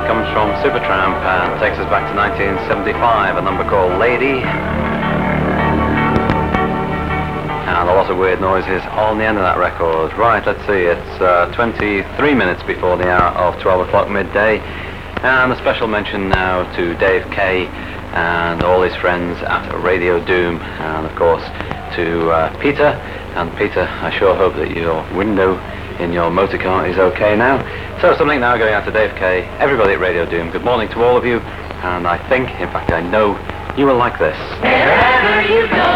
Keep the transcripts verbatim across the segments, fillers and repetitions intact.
comes from Supertramp and takes us back to nineteen seventy-five, a number called Lady. And a lot of weird noises on the end of that record. Right, let's see, it's uh, twenty-three minutes before the hour of twelve o'clock midday. And a special mention now to Dave Kay and all his friends at Radio Doom. And of course to uh, Peter. And Peter, I sure hope that your window in your motor car is okay now. So something now going out to Dave Kay, everybody at Radio Doom, good morning to all of you, and I think, in fact I know, you will like this. Wherever you go,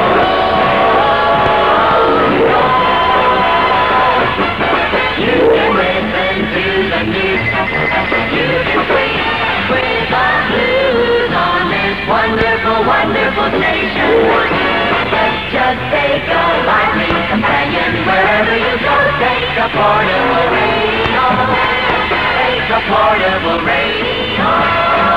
you can listen to the news, you can swing with the blues on this wonderful, wonderful station. Just take a lively companion wherever you go. Take a portable radio. Take a portable radio.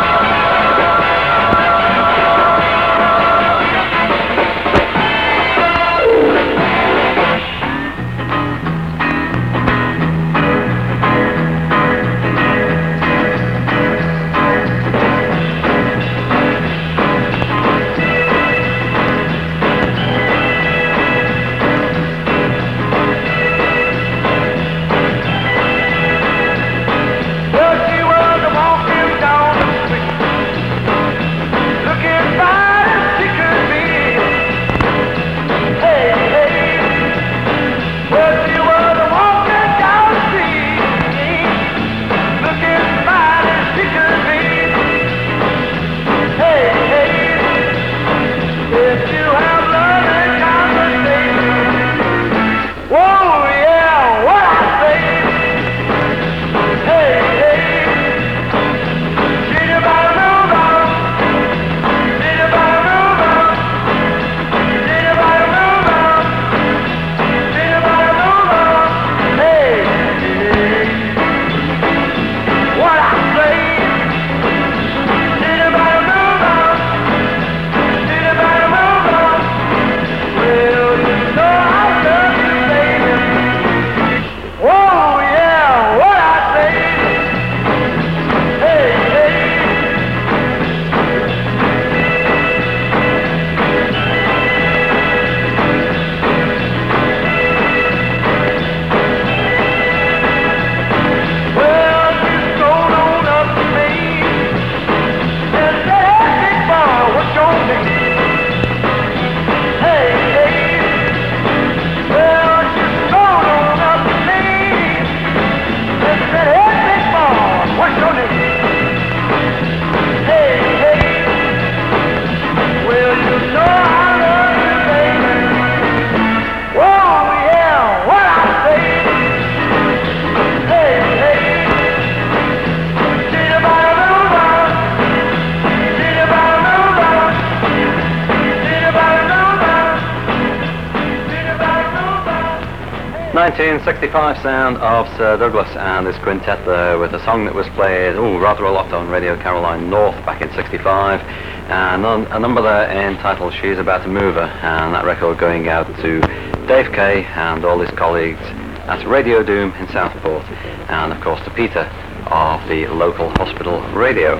nineteen sixty-five sound of Sir Douglas and his quintet there with a song that was played oh, rather a lot on Radio Caroline North back in sixty-five, and on, a number there entitled She's About to Move Her, and that record going out to Dave Kay and all his colleagues at Radio Doom in Southport, and of course to Peter of the local hospital radio.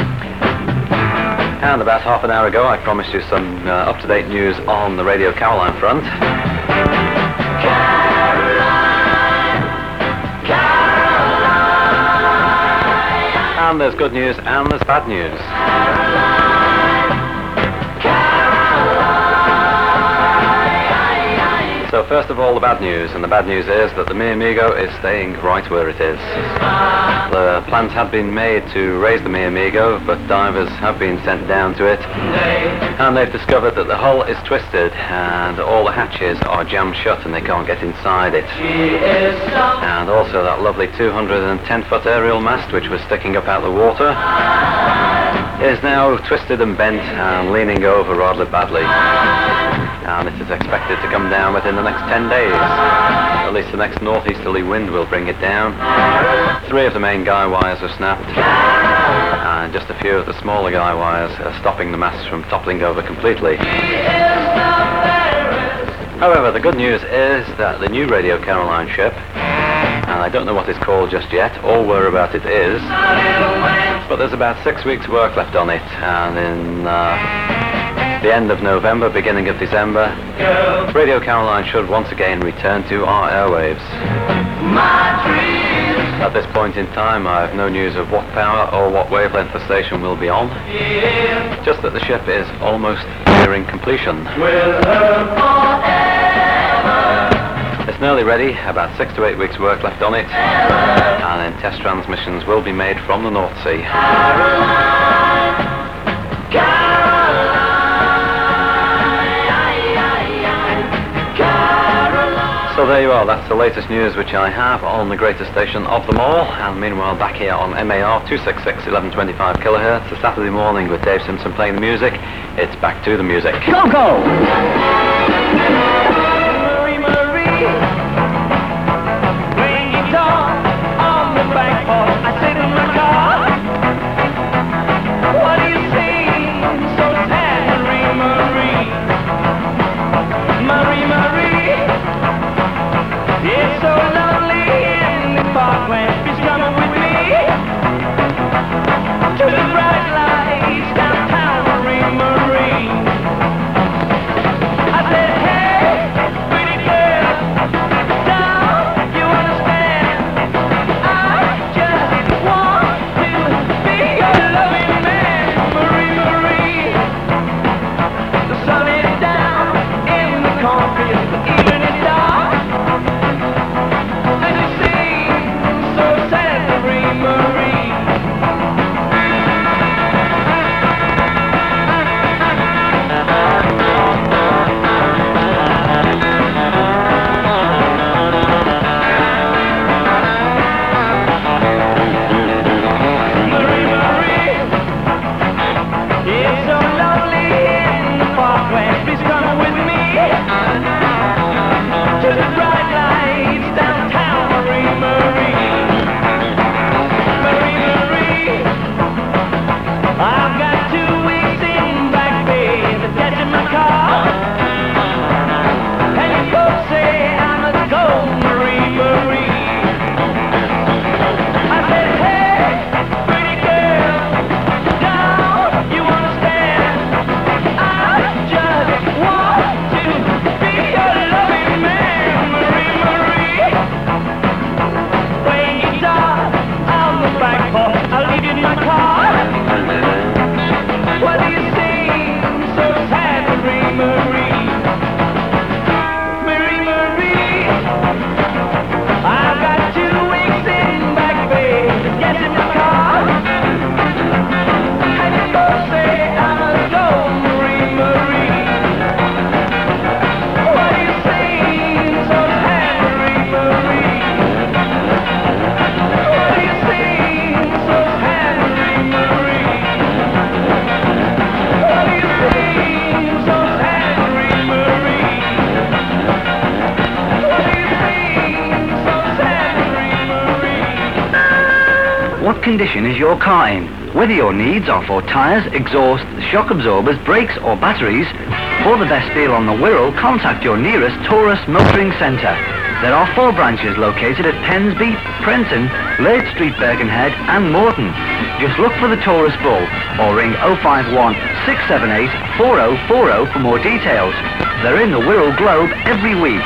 And about half an hour ago I promised you some uh, up-to-date news on the Radio Caroline front. And there's good news and there's bad news. So first of all, the bad news, and the bad news is that the Mi Amigo is staying right where it is. The plans had been made to raise the Mi Amigo, but divers have been sent down to it, and they've discovered that the hull is twisted and all the hatches are jammed shut and they can't get inside it. And also that lovely two hundred ten foot aerial mast, which was sticking up out of the water, is now twisted and bent and leaning over rather badly. And it is expected to come down within the next ten days. At least the next northeasterly wind will bring it down. Three of the main guy wires are snapped, and just a few of the smaller guy wires are stopping the masts from toppling over completely. However, the good news is that the new Radio Caroline ship, and I don't know what it's called just yet, or whereabout it is, but there's about six weeks' work left on it, and in uh, the end of November, beginning of December, Radio Caroline should once again return to our airwaves. At this point in time, I have no news of what power or what wavelength the station will be on, just that the ship is almost nearing completion. It's nearly ready, about six to eight weeks' work left on it, and then test transmissions will be made from the North Sea. So there you are, that's the latest news which I have on the greatest station of them all, and meanwhile back here on M A R two sixty-six, eleven twenty-five kilohertz, a Saturday morning with Dave Simpson playing the music. It's back to the music. Go, go! What condition is your car in? Whether your needs are for tyres, exhaust, shock absorbers, brakes or batteries, for the best deal on the Wirral, contact your nearest Taurus Motoring Centre. There are four branches located at Pensby, Prenton, Laird Street, Birkenhead and Morton. Just look for the Taurus Bull or ring oh five one, six seven eight, four oh four oh for more details. They're in the Wirral Globe every week.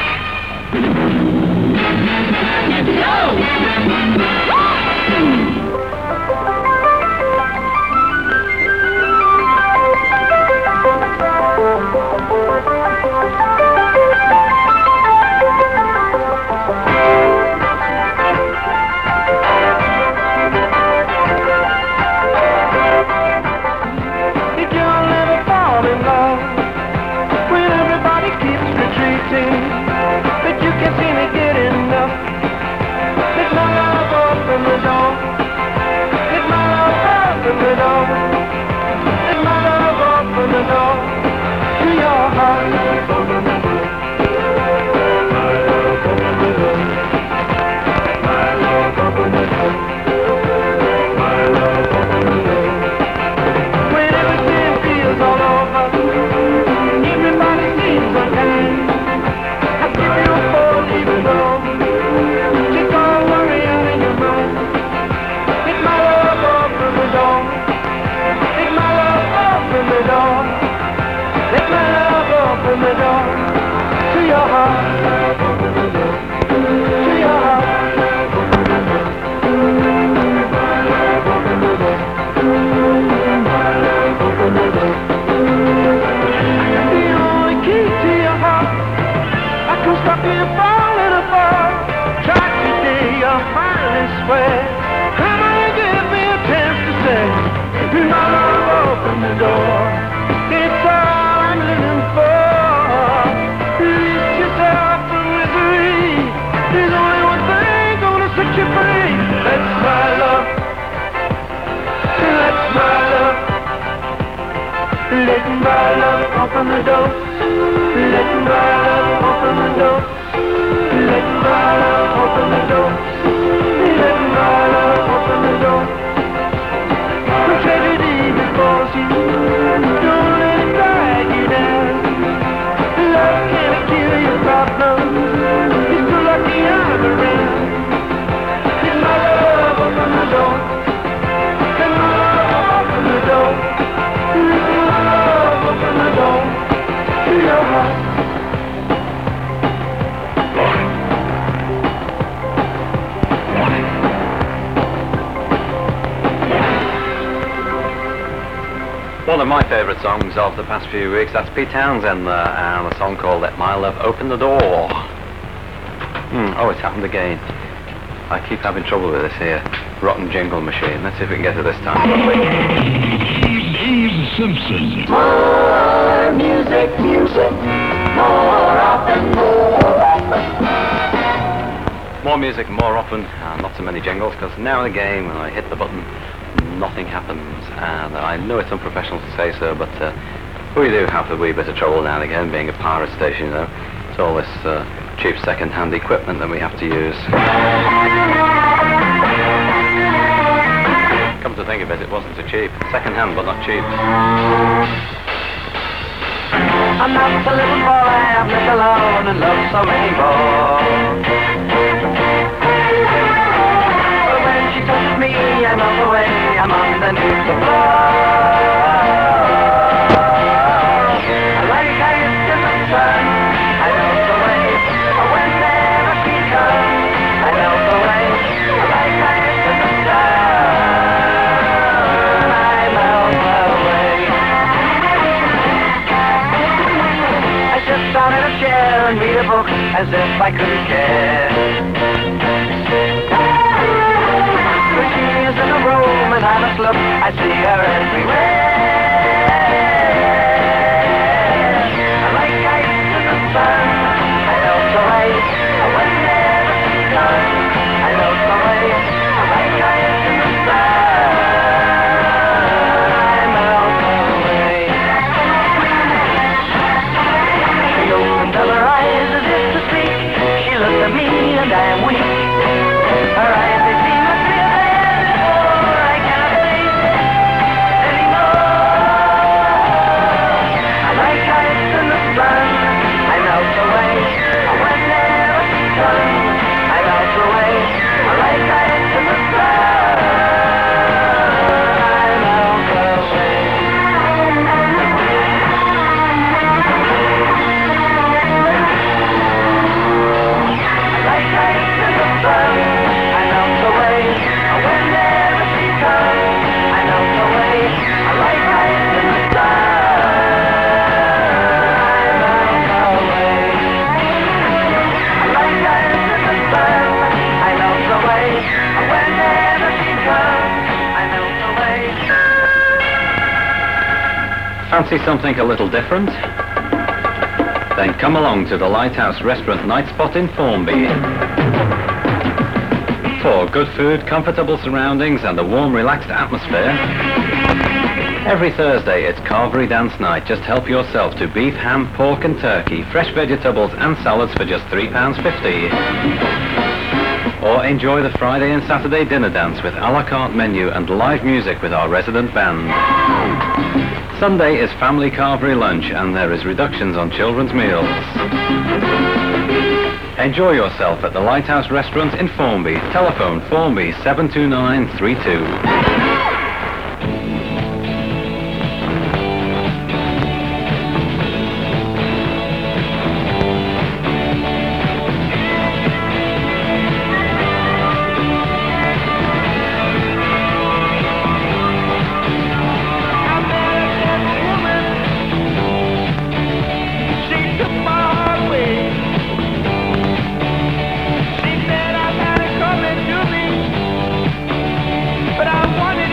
the door. It's all I'm living for. Release yourself from misery. There's only one thing gonna set you free. That's my love. That's my love. Let my love open the door. Let my love open the door. Let my love open the door. Let my love open the door. When tragedy befalls you, don't let it drag you down. Love can't kill your problem. It's too lucky I'm around. Let my love open the door. Let my love open the door. Let my love open the door to your heart. One of my favourite songs of the past few weeks, that's Pete Townsend there, and a song called Let My Love Open the Door. Hmm, oh, it's happened again. I keep having trouble with this here rotten jingle machine. Let's see if we can get it this time. Eve Simpson. More music, music, more often, more often. More music more often, and not so many jingles, because now and again when I hit the button, nothing happens, and I know it's unprofessional to say so, but uh, we do have a wee bit of trouble now and again, being a pirate station, you know. It's all this uh, cheap second-hand equipment that we have to use. Come to think of it, it wasn't so cheap. Second-hand, but not cheap. I'm not a little boy, I'm left alone and love so many more. But when she touches me, I melt away, I'm underneath the floor. Like ice in the sun, I melt away. Whenever she comes, I melt away. Like ice in the sun, I melt away. I sit down in a chair and read a book as if I couldn't care. When she is in a room and I must look, I see her everywhere. Like ice in the sun, I melt away. Whenever she comes, I melt away. Like ice in the sun, I melt away. She opened up her eyes as if to speak. She looked at me and I am weak. Her eyes, they seem much clearer than before. I cannot face anymore. Like ice in the sun, I melt away. Whenever she comes, I melt away. Like ice in the sun, I melt away. Like ice in the sun, I melt away. Whenever she comes, I melt away. Like ice in the sun, I melt away. Like ice in the sun, I melt away. Whenever she comes, I melt away. Fancy something a little different? Then come along to the Lighthouse Restaurant Night Spot in Formby. For good food, comfortable surroundings, and a warm, relaxed atmosphere. Every Thursday, it's Carvery Dance Night. Just help yourself to beef, ham, pork, and turkey, fresh vegetables, and salads for just three pounds fifty. Or enjoy the Friday and Saturday dinner dance with a la carte menu and live music with our resident band. Sunday is family carvery lunch, and there is reductions on children's meals. Enjoy yourself at the Lighthouse Restaurant in Formby. Telephone Formby seven two nine three two. But I wanted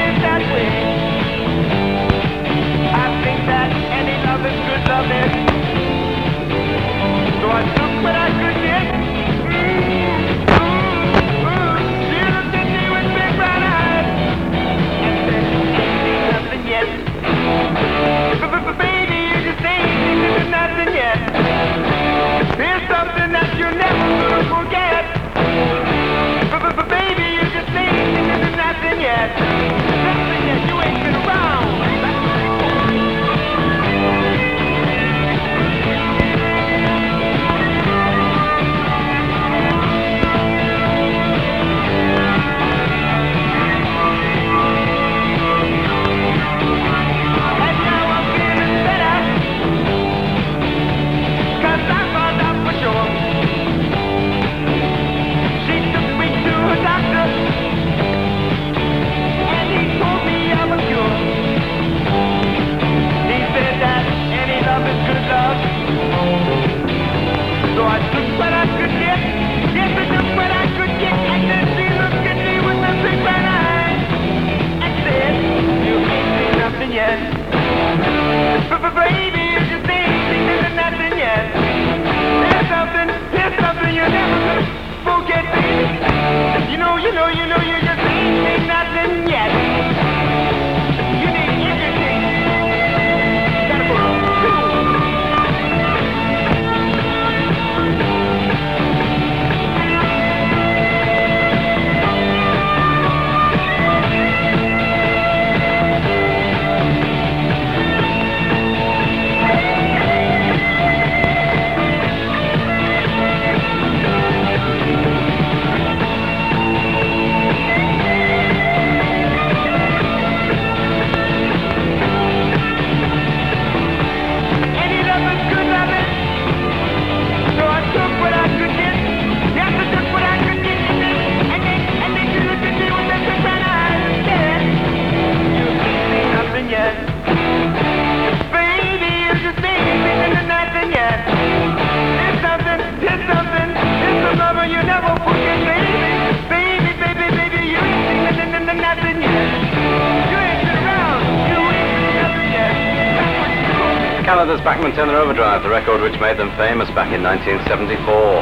Canada's Bachman Turner Overdrive, the record which made them famous back in nineteen seventy-four.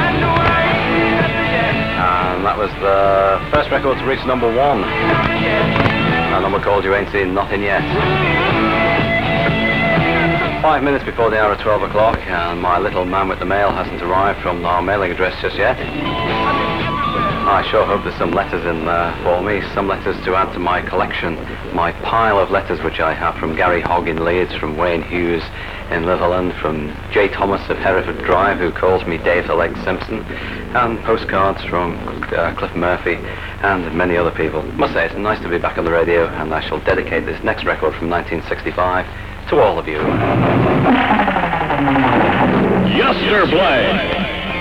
And that was the first record to reach number one. A number called You Ain't Seen Nothing Yet. Five minutes before the hour of twelve o'clock, and my little man with the mail hasn't arrived from our mailing address just yet. I sure hope there's some letters in there for me, some letters to add to my collection, my pile of letters which I have from Gary Hogg in Leeds, from Wayne Hughes in Litherland, from J. Thomas of Hereford Drive, who calls me Dave the Leg Simpson, and postcards from uh, Cliff Murphy and many other people. Must say, it's nice to be back on the radio, and I shall dedicate this next record from nineteen sixty-five to all of you. Yester Blade.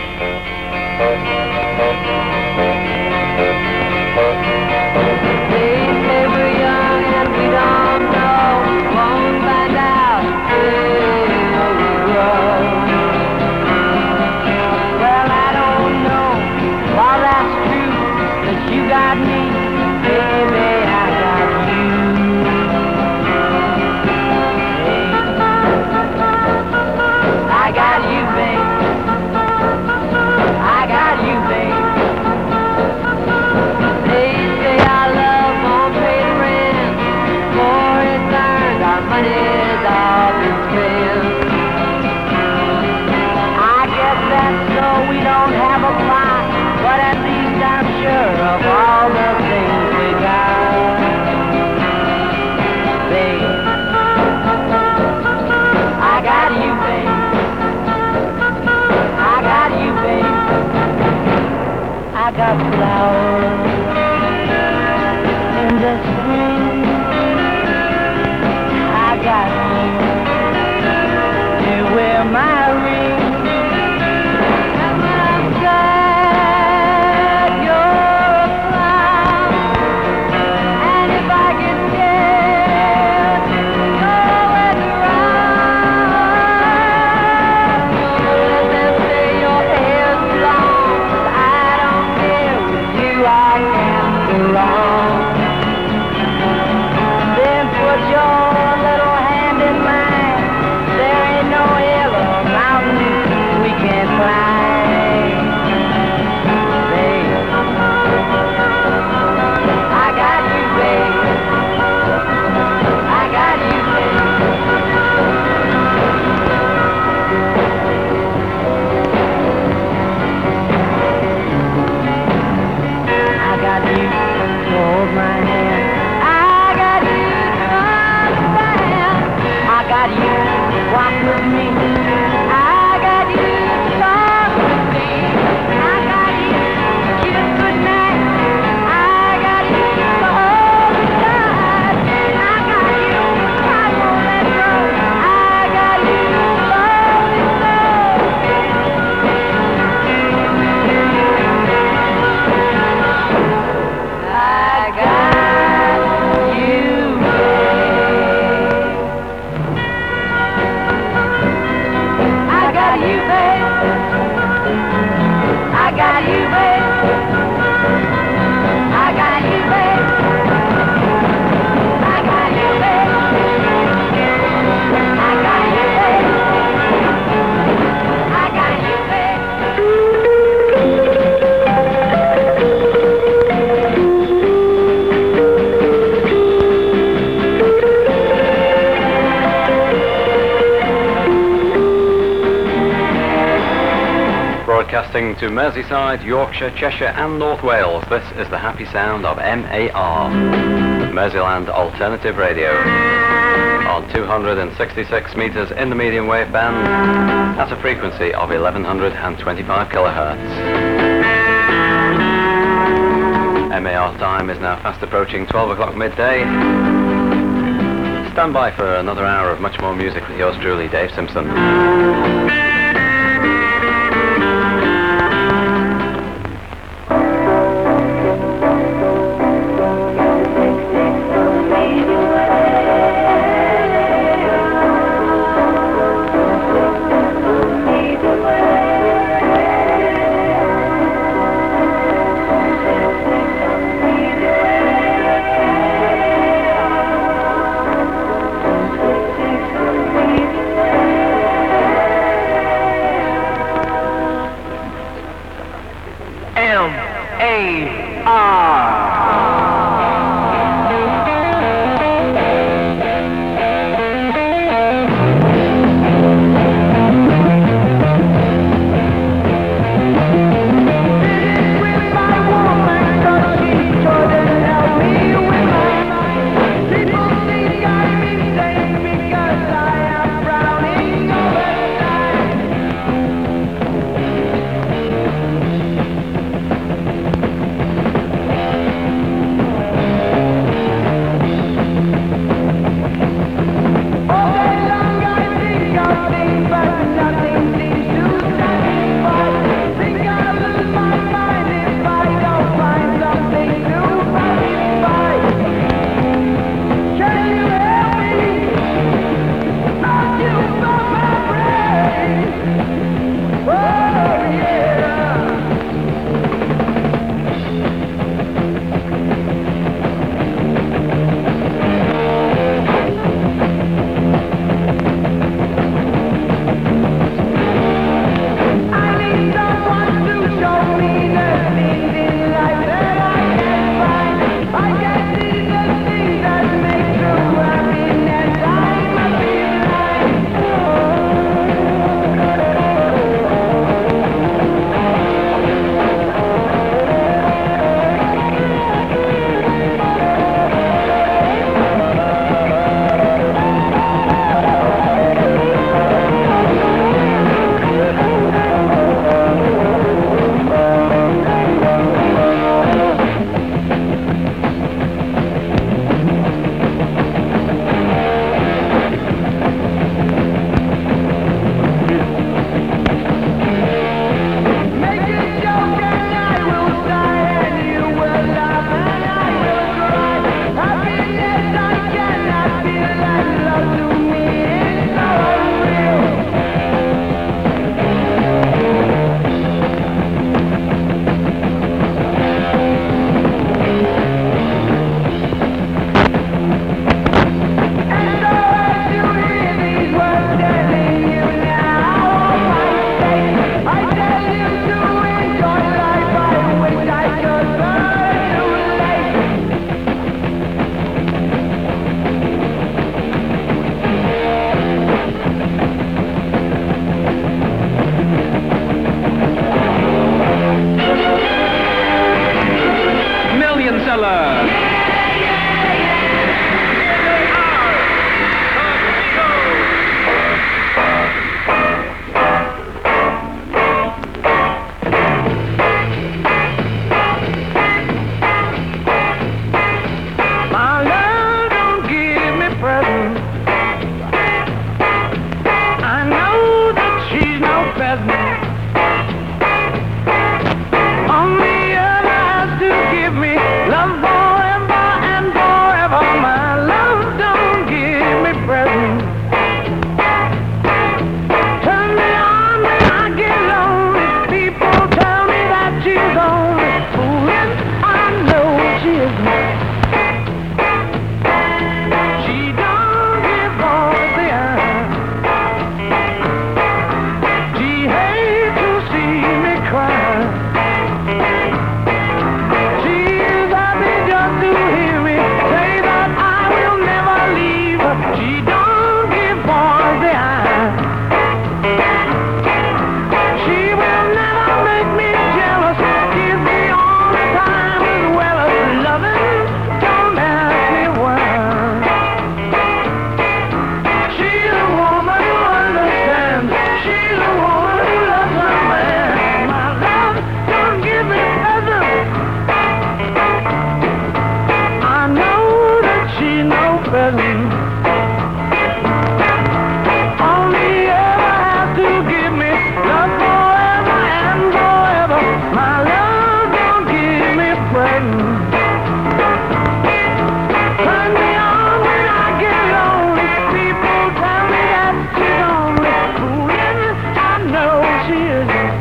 Broadcasting to Merseyside, Yorkshire, Cheshire and North Wales, this is the happy sound of M A R, Merseyland Alternative Radio, on two hundred sixty-six metres in the medium wave band, at a frequency of eleven twenty-five kilohertz. M A R time is now fast approaching twelve o'clock midday. Stand by for another hour of much more music with yours truly, Dave Simpson. She don't give boys the eye. She will never make me jealous. Gives me all the time as well as loving. Don't ask me why. She's a woman who understands. She's a woman who loves her man. My love don't give me presents. I know that she's no present. Only ever have to give me love forever and forever. My love don't give me presents. Turn me on when I get lonely. People tell me that she's only fooling. I know she isn't.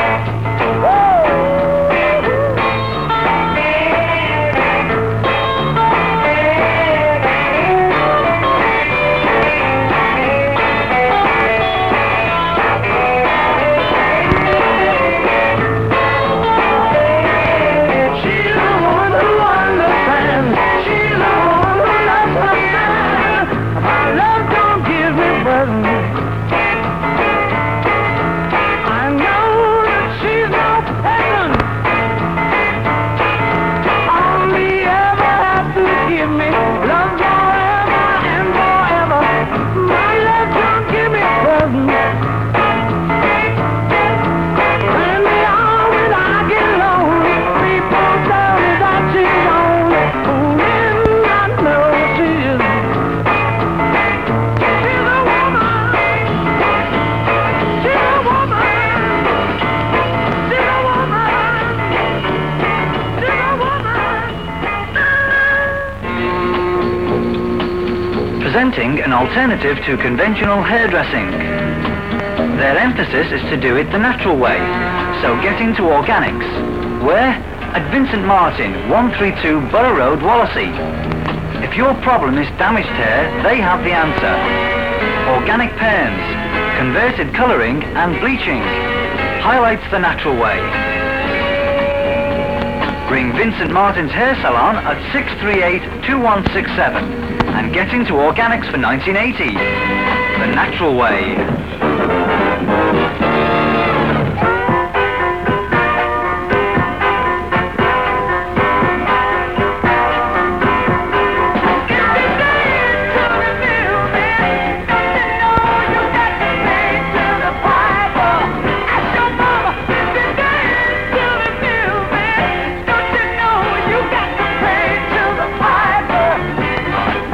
She's a woman who understands. She's a woman who loves her man. My love don't give me presents. I know that she's no peasant. Only ever have to give me love forever and forever. My love don't give me presents. Turn me on when I get lonely. People tell me that she's only fooling. I know she isn't. She's a woman. She's a woman. She's a woman. She's a woman. Presenting an alternative to conventional hairdressing. Their emphasis is to do it the natural way, so get into organics. Where? At Vincent Martin, one thirty-two Borough Road, Wallasey. If your problem is damaged hair, they have the answer. Organic perms, converted colouring and bleaching. Highlights the natural way. Ring Vincent Martin's Hair Salon at six three eight, two one six seven and get into organics for nineteen eighty. The natural way.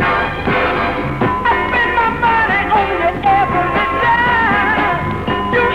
I spend my money on you every time. You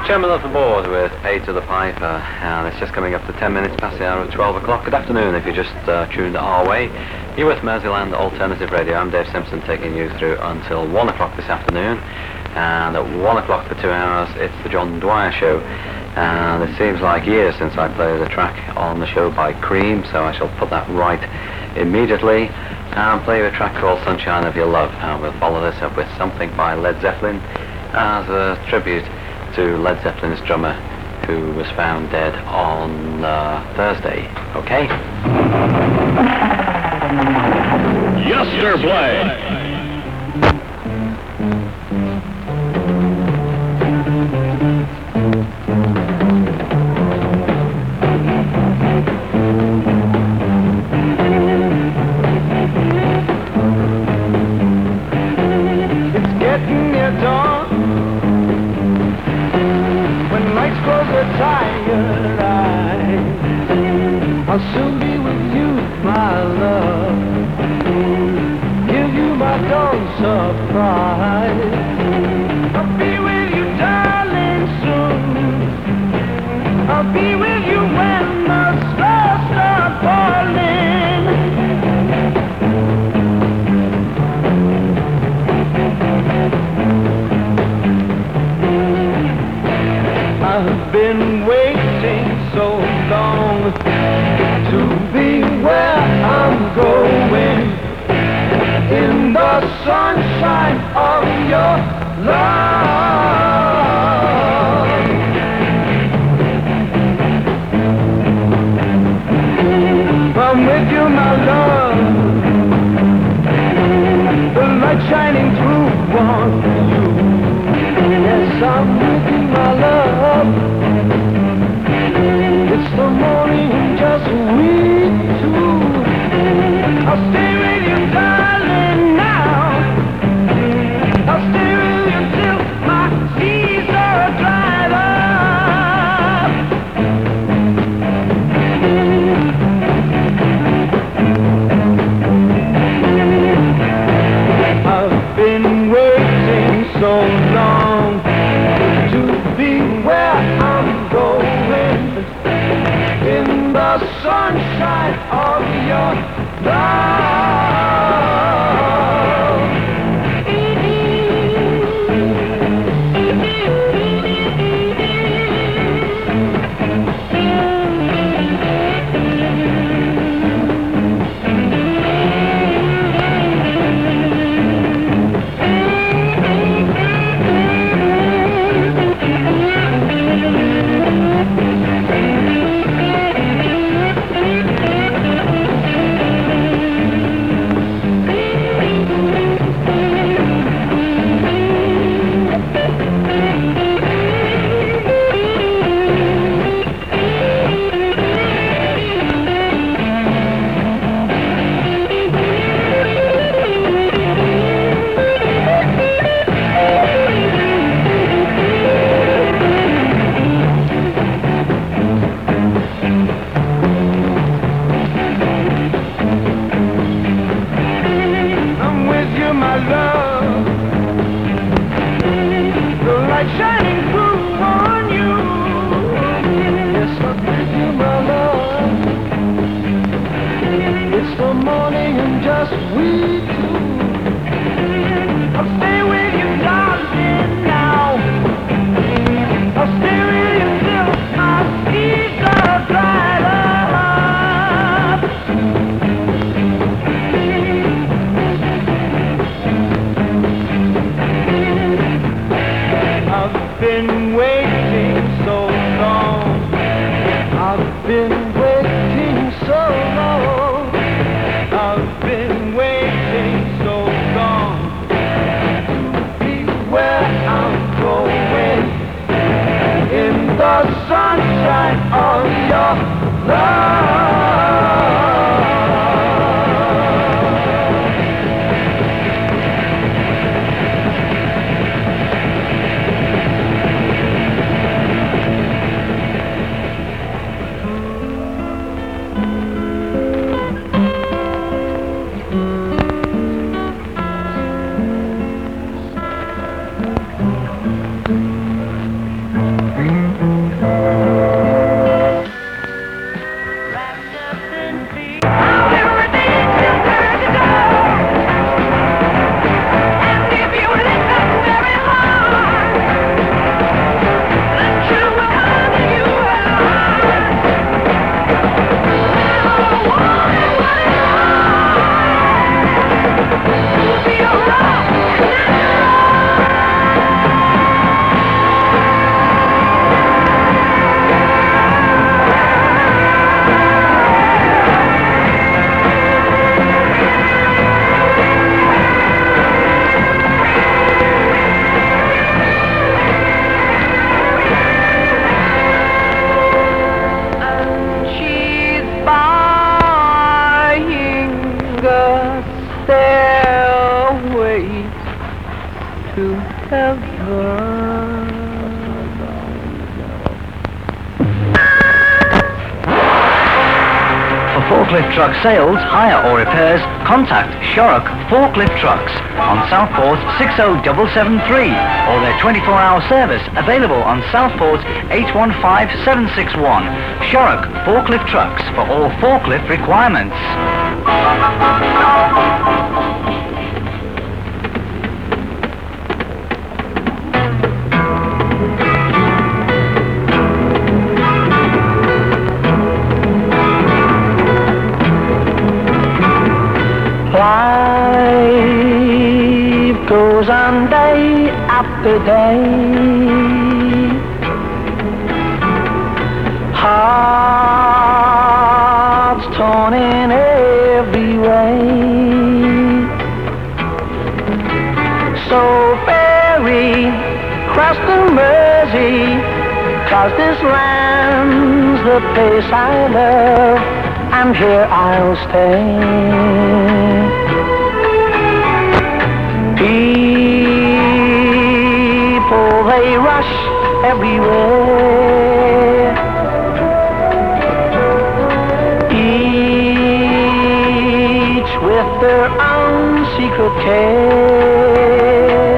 Chairman of the board with Paid to the Piper, and it's just coming up to ten minutes past the hour of twelve o'clock. Good afternoon if you just uh, tuned our way. You're with Merseyland Alternative Radio. I'm Dave Simpson, taking you through until one o'clock this afternoon. And at one o'clock for two hours, it's the John Dwyer Show. And it seems like years since I played a track on the show by Cream, so I shall put that right immediately and play you a track called Sunshine of Your Love. And we'll follow this up with something by Led Zeppelin as a tribute to Led Zeppelin's drummer, who was found dead on uh, Thursday. Okay? Yesterday. I'll soon be with you, my love. Give you my dawn surprise. I'll be with you, darling, soon. I'll be with you when the stars start falling. I've been waiting so long to be where I'm going, in the sunshine of your love. I'm with you, my love, the light shining through on you. Yes, I'm with you, my love. It's the morning, just we two. I'll stay with you, darling, now. I'll stay with you till my seas are dried up. I've been waiting so long to be where I'm going, in the sunshine of your love. Been waiting so long. I've been waiting. to heaven. For forklift truck sales, hire or repairs, contact Shorrock Forklift Trucks on Southport six oh seven seven three or their twenty-four hour service available on Southport eight one five seven six one. Shorrock Forklift Trucks for all forklift requirements. Life goes on day after day. Hearts torn in every way. So ferry cross the Mersey, 'cause this land's the place I love, and here I'll stay. People, they rush everywhere, each with their own secret care.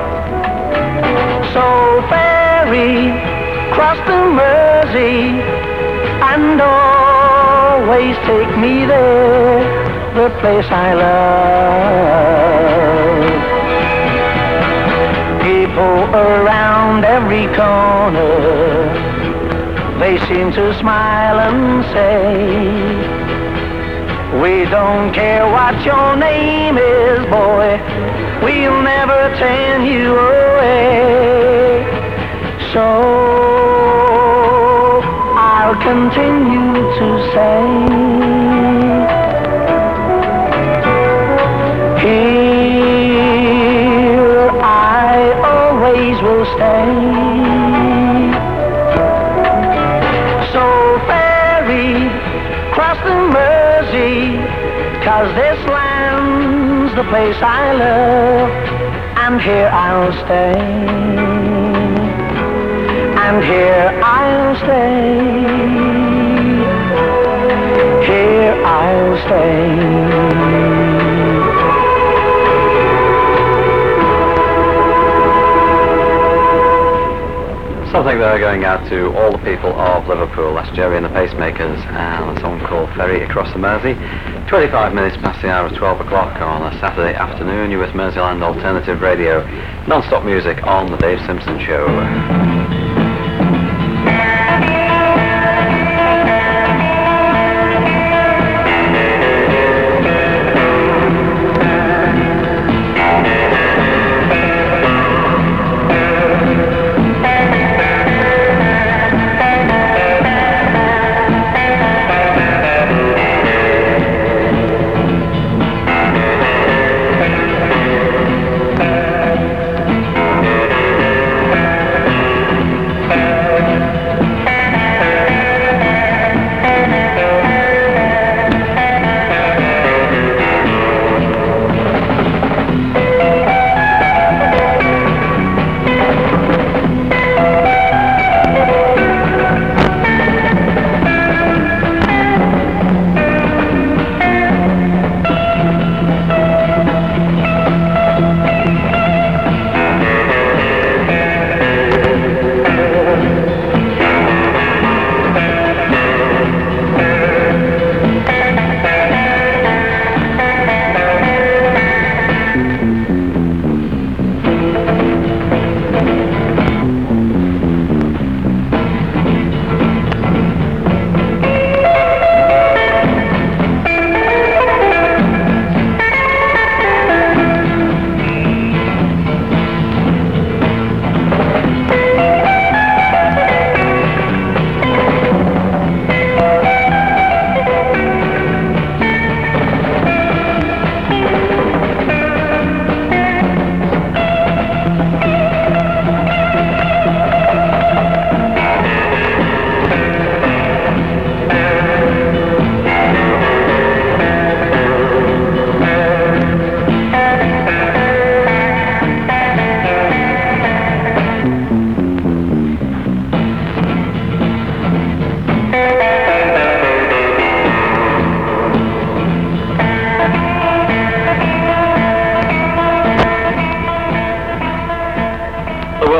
So ferry, cross the Mersey, and always take me there, the place I love. People around every corner, they seem to smile and say, we don't care what your name is, boy, we'll never turn you away. So I'll continue to say, here I always will stay. So ferry, cross the Mersey, 'cause this land's the place I love, and here I'll stay. And here I'll stay. Here I'll stay. Something there going out to all the people of Liverpool. That's Jerry and the Pacemakers and a song called Ferry Across the Mersey. twenty-five minutes past the hour of twelve o'clock on a Saturday afternoon. You're with Merseyland Alternative Radio. Non-stop music on the Dave Simpson Show.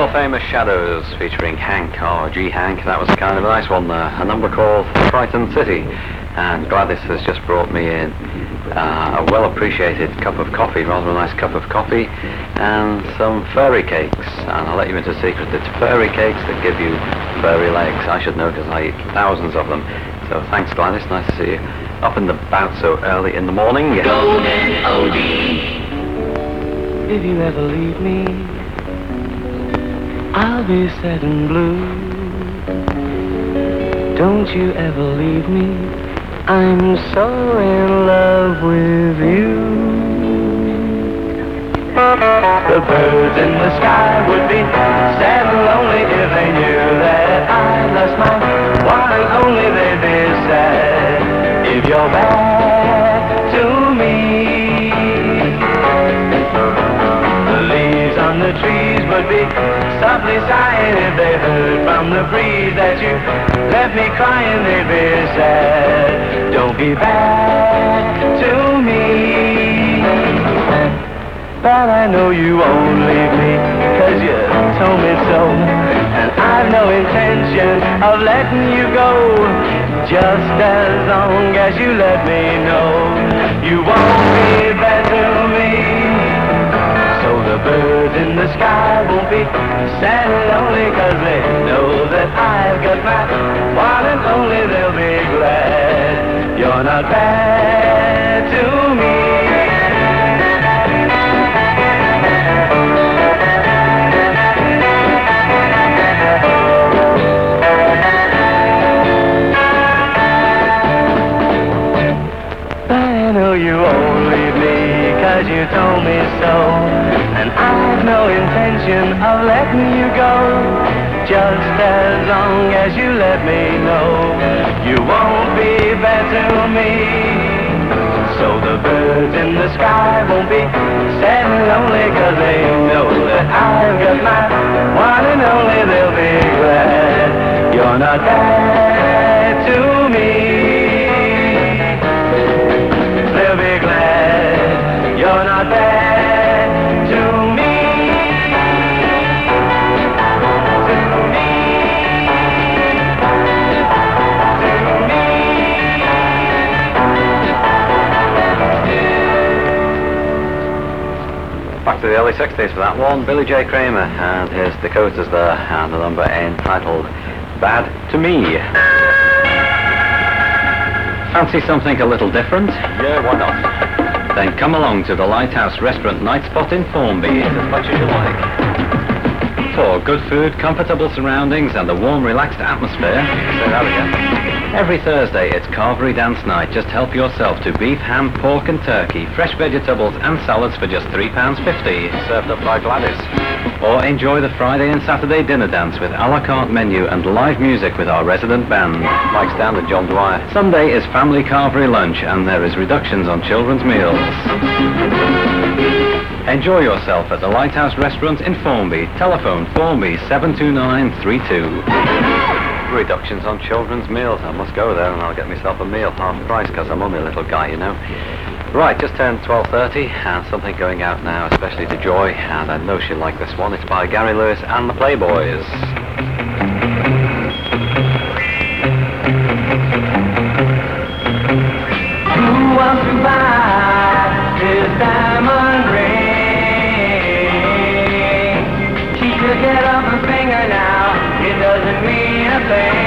world famous Shadows featuring Hank, oh G Hank, that was kind of a nice one there. A number called Triton City. And Gladys has just brought me in uh, a well appreciated cup of coffee, rather a nice cup of coffee, and some fairy cakes. And I'll let you into a secret, it's fairy cakes that give you fairy legs. I should know because I eat thousands of them. So thanks Gladys, nice to see you up and about so early in the morning. Golden Oldie. If you ever leave me, I'll be sad and blue. Don't you ever leave me, I'm so in love with you. The birds in the sky would be sad and lonely if they knew that I lost my one and only. They'd be sad if you're back to me. The leaves on the trees would be softly sighing if they heard from the breeze that you left me crying. They'd be sad. Don't be bad to me. But I know you won't leave me, cause you told me so. And I've no intention of letting you go, just as long as you let me know you won't be bad to me. So the birds in the sky won't be sad and lonely, cause they know that I've got my one and only. They'll be glad you're not bad to me. I know you won't leave me, cause you told me so. And I've no intention of letting you go, just as long as you let me know you won't be bad to me. So the birds in the sky won't be sad and lonely, cause they know that I've got my one and only. They'll be glad you're not bad to me. They'll be glad you're not bad to me. To me. Back to the early sixties for that one. Billy J. Kramer and his Dakotas there, and the number entitled Bad to Me. Fancy something a little different? Yeah, why not? Then come along to the Lighthouse Restaurant Night Spot in Formby. Eat as much as you like. For good food, comfortable surroundings, and a warm, relaxed atmosphere. Say that again. Every Thursday, it's Carvery Dance Night. Just help yourself to beef, ham, pork, and turkey, fresh vegetables, and salads for just three pounds fifty. Served up by Gladys. Or enjoy the Friday and Saturday dinner dance with a la carte menu and live music with our resident band. Mike Standard, John Dwyer. Sunday is family carvery lunch, and there is reductions on children's meals. Enjoy yourself at the Lighthouse Restaurant in Formby. Telephone Formby seven two nine three two. Reductions on children's meals. I must go there and I'll get myself a meal half price because I'm only a little guy, you know. Right, just turned twelve thirty and something going out now, especially to Joy, and I know she'll like this one. It's by Gary Lewis and the Playboys. Who wants to buy this diamond ring? She took it off her finger now, it doesn't mean a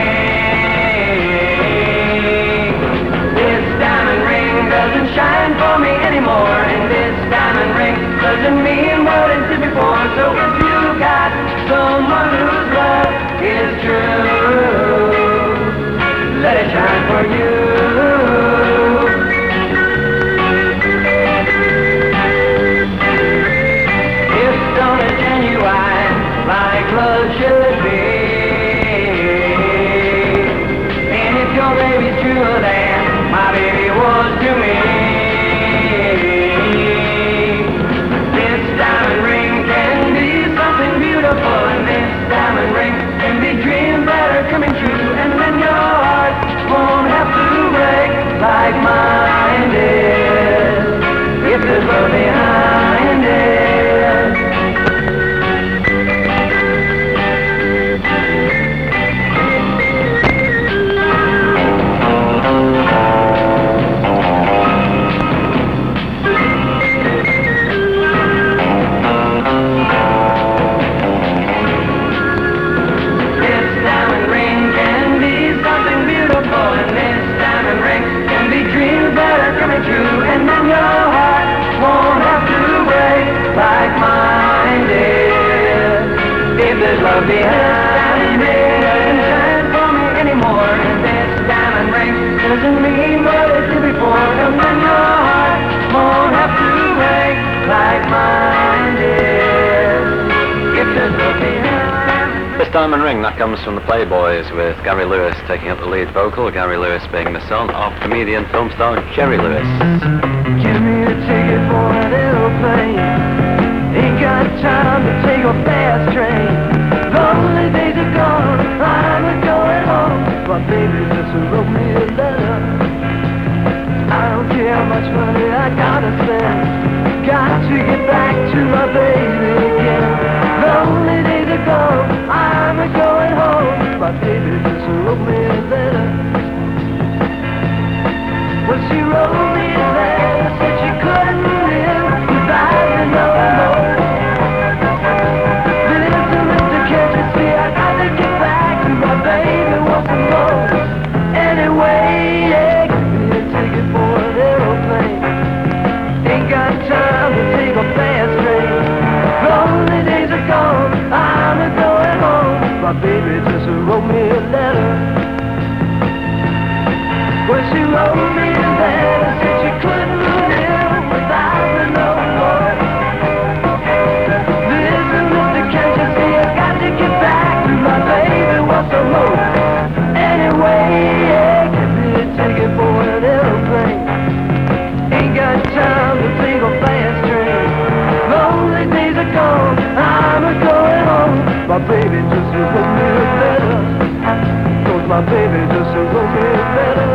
thing. This diamond ring doesn't shine for me anymore, and this diamond ring doesn't mean what it did before. So if you got someone whose love is true, let it shine for you. Like love should be. And if your baby's true, then my baby was to me. This diamond ring can be something beautiful, and this diamond ring can be dreams that are coming true. And then your heart won't have to break like mine did, if there's love behind it. look behind me. Nothing shines for me anymore. And this diamond ring doesn't mean what it did before. And then your heart won't have to break like mine did. If there's look behind. This diamond ring, that comes from the Playboys, with Gary Lewis taking up the lead vocal, Gary Lewis being the son of comedian film star Jerry Lewis. Give me a ticket for an aeroplane. Ain't got time to take a fast train. Lonely days are gone, I'm a going home. My baby just wrote me a letter. I don't care how much money I gotta spend. Got to get back to my baby again. Lonely days are gone, I'm a going home. My baby just wrote me a letter. Well, she wrote me a letter, said she couldn't live without me no more. Listen, mister, can't you see I got to get back to my baby once more. Anyway, yeah, give me a ticket for an aeroplane. Ain't got time to take a fast train. Lonely days are gone, I'm a going home. My baby just wrote me a letter. Well, she wrote me a letter, said she couldn't live without me no more. Listen, mister, can't you see I got to get back to my baby once more. Anyway, yeah, give me a ticket for an aeroplane. Ain't got time to take a fast train. Lonely days are gone, I'm a going home. My baby just wrote me a letter. Cause my baby just wrote me a letter.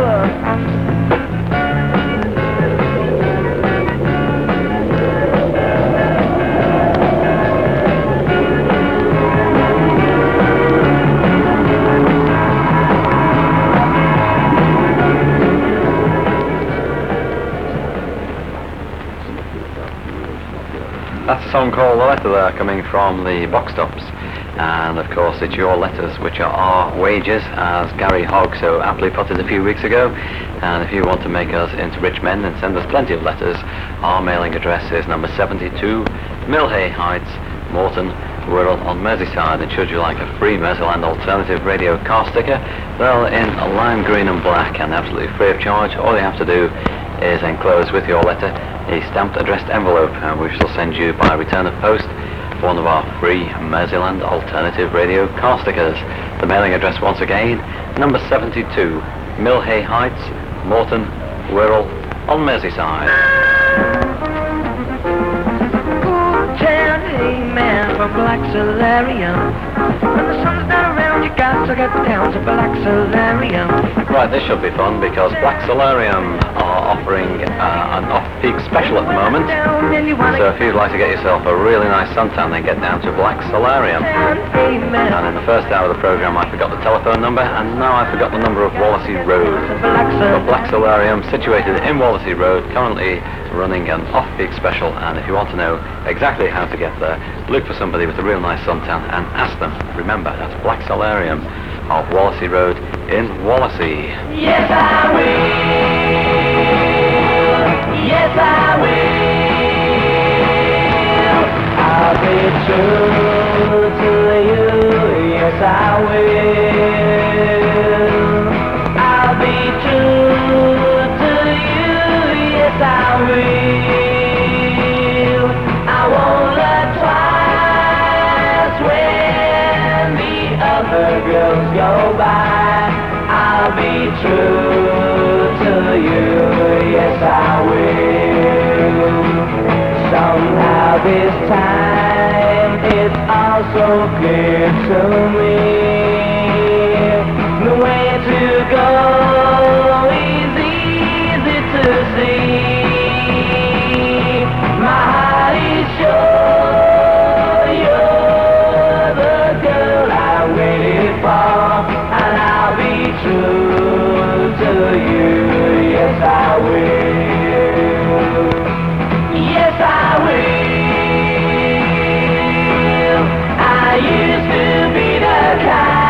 That's a song called The Letter there, coming from the Box Tops. And of course it's your letters which are our wages, as Gary Hogg so aptly put it a few weeks ago. And if you want to make us into rich men and send us plenty of letters, our mailing address is number seventy-two, Millhay Heights, Morton, Wirral on Merseyside. And should you like a free Merseyland Alternative Radio car sticker, well, in lime green and black and absolutely free of charge, all you have to do is enclose with your letter a stamped addressed envelope, and we shall send you by return of post one of our free Merseyland Alternative Radio car stickers. The mailing address once again, number seventy-two, Millhay Heights, Morton, Wirral on Merseyside. Ten amen for Black Solarium. When the sun's not around, you got to get down to Black Solarium. Right, this should be fun because Black Solarium are offering uh, an off-peak special at the moment. So if you'd like to get yourself a really nice suntan, then get down to Black Solarium. And in the first hour of the program, I forgot the telephone number, and now I forgot the number of Wallasey Road. So Black Solarium, situated in Wallasey Road, currently running an off-peak special. And if you want to know exactly how to get there, look for somebody with a real nice suntan and ask them. Remember, that's Black Solarium of Wallasey Road in Wallasey. Yes, I will. Yes, I will. I'll be true to you. Yes, I will. I'll be true to you. Yes, I will. I won't look twice when the other girls go by. I'll be true to you, yes I will. Somehow this time it's also clear to me. The way to go is easy to see. My heart is sure you're the girl I waited for. And I'll be true to you, yes I will. Yes I will. I used to be the kind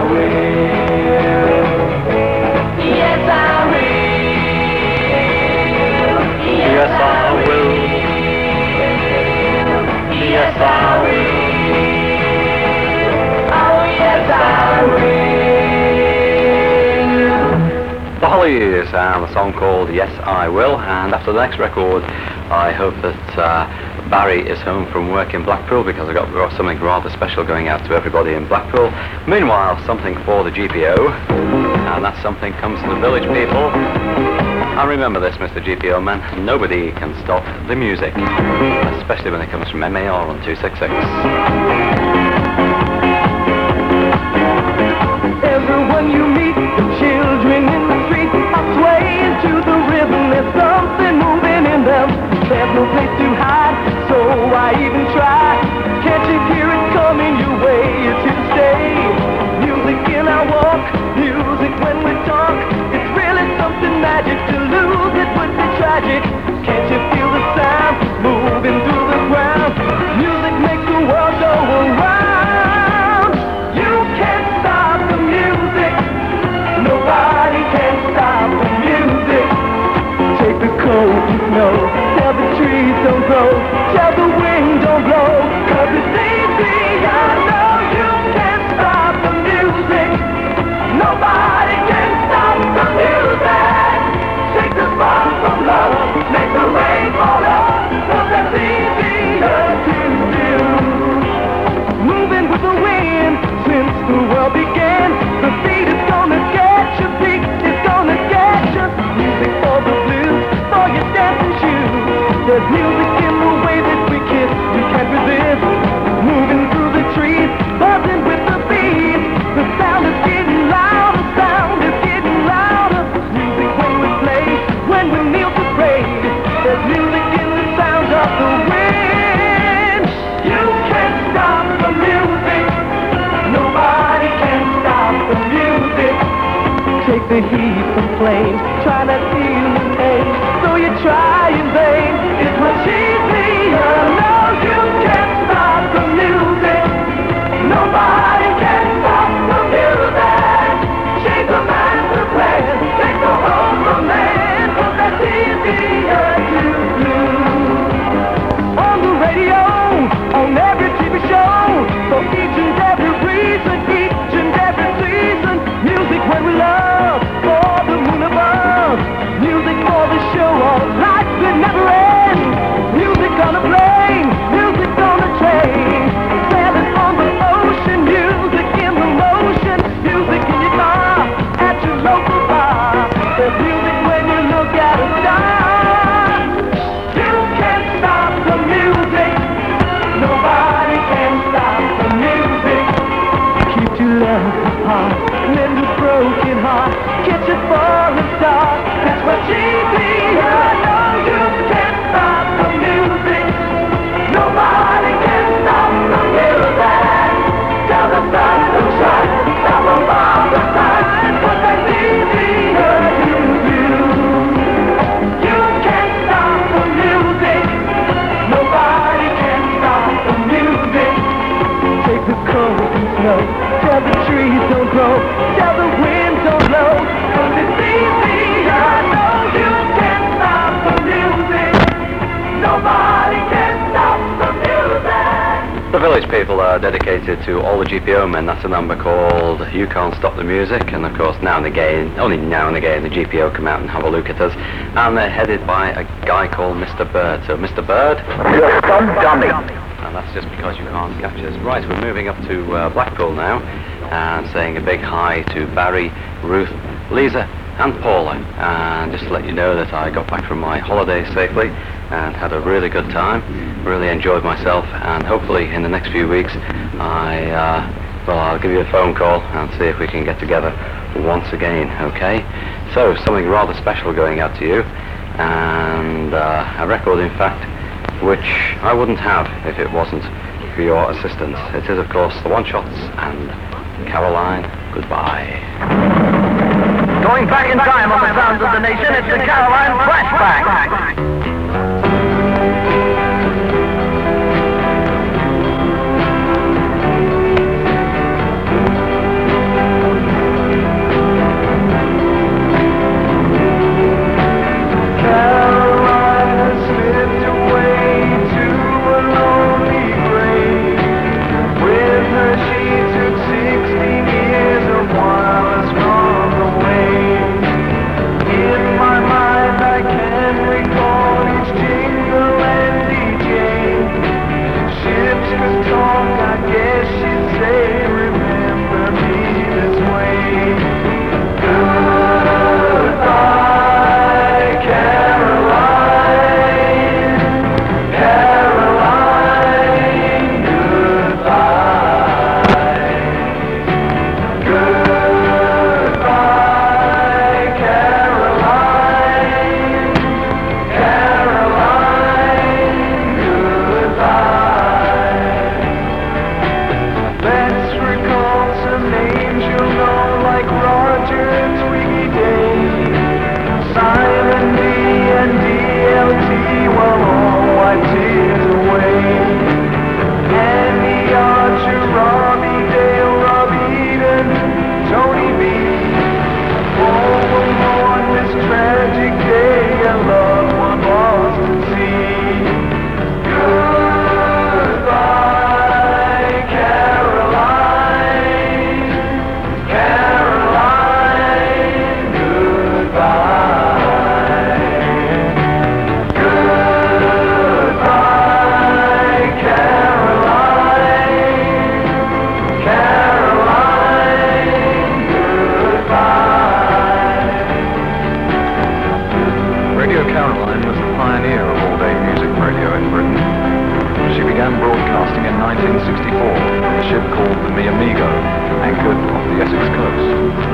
will. Yes, I will. Yes, I will. Yes, I will. Oh, yes, I will. The Hollies and a song called Yes I Will, and after the next record I hope that uh, Barry is home from work in Blackpool, because I've got something rather special going out to everybody in Blackpool. Meanwhile, something for the G P O, and that something comes to the village people. And remember this, Mister G P O man, nobody can stop the music, especially when it comes from M A R on two sixty-six. Everyone you meet, the children in the street are swaying to the rhythm. There's something moving in them. There's no place to hide, so I even try. Can't you hear it coming your way? It's here to stay. Music in our walk, music when we talk. It's really something magic. To lose it would be tragic. Can't you feel the sound moving through the ground? Music makes the world go around. You can't stop the music. Nobody can stop the music. Take the cold and snow. Tell the trees don't grow. Tell the wind don't blow. Cause it's easy, I know you can't stop the music. Nobody can stop the music. Take the spark from love. Make the rain fall up. Cause that's easier to do. Moving with the wind since the world began. The beat is gonna get you. Beat is gonna get you. Music for the blues, for your dancing shoes. There's music in the way that we kiss. We can't resist. Moving through the trees, buzzing with the beat. The sound is getting louder. Sound is getting louder. Music when we play, when we kneel to pray. There's music in the sound of the wind. You can't stop the music. Nobody can stop the music. Take the heat from flames, try not to feel the pain, so you try in vain. It's much easier. No, you can't stop the music. Nobody can stop the music. Change the master plan, take the whole from man, cause that's easier to do. On the radio, on every T V show, for each and every reason, each and every season. Music when we love, for the moon above. Music for the show of life that never ends. Music on a plane, music on a train. Sailing on the ocean, music in the motion. Music in your car, at your local bar. There's music when you look at a star. You can't stop the music. Nobody can stop the music. Keep two loves apart, mend a broken heart, catch a falling star. That's much easier. No, you can't stop the music. Nobody can stop the music. Tell the sun to shine, stop them all the time, but that's easier to do. You can't stop the music. Nobody can stop the music. Take the cold and snow. Tell the trees don't grow. Tell the wind don't blow. Cause it's easy, I know you can't stop the music. Nobody can stop the music. The Village People are dedicated to all the G P O men. That's a number called You Can't Stop the Music, and of course now and again, only now and again, the G P O come out and have a look at us, and they're headed by a guy called Mister Bird. So Mister Bird, You're some dummy. and that's just because you can't catch us. Right, we're moving up to uh, Blackpool now, and saying a big hi to Barry, Ruth, Lisa, and Paula. And just to let you know that I got back from my holiday safely and had a really good time. Really enjoyed myself, and hopefully in the next few weeks, I uh, well, I'll give you a phone call and see if we can get together once again. Okay? So something rather special going out to you, and uh, a record, in fact, which I wouldn't have if it wasn't for your assistance. It is, of course, the One Shots and Caroline, Goodbye. Going back in time on the sounds of the nation, it's the Caroline Flashback. coast.